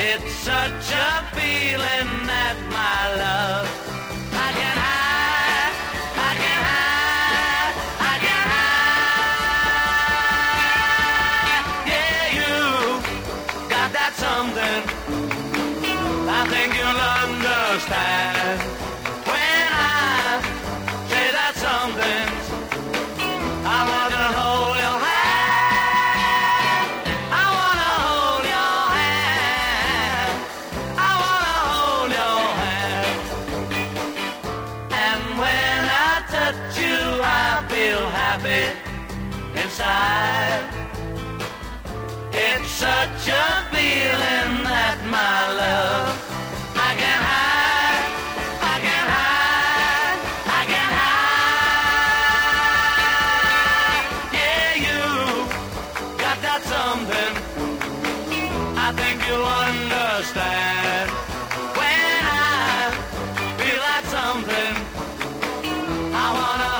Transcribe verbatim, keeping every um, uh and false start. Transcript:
It's such a feeling that my love I can hide, I can hide, I can hide. Yeah, you got that something I think you'll understand when I say that something. I wanna hold your hand, I wanna hold your hand, I wanna hold your hand. And when I touch you, I feel happy inside. It's such a feeling that my love I can hide, I can hide, I can hide. Yeah, you got that something I think you'll understand when I feel that something. I wanna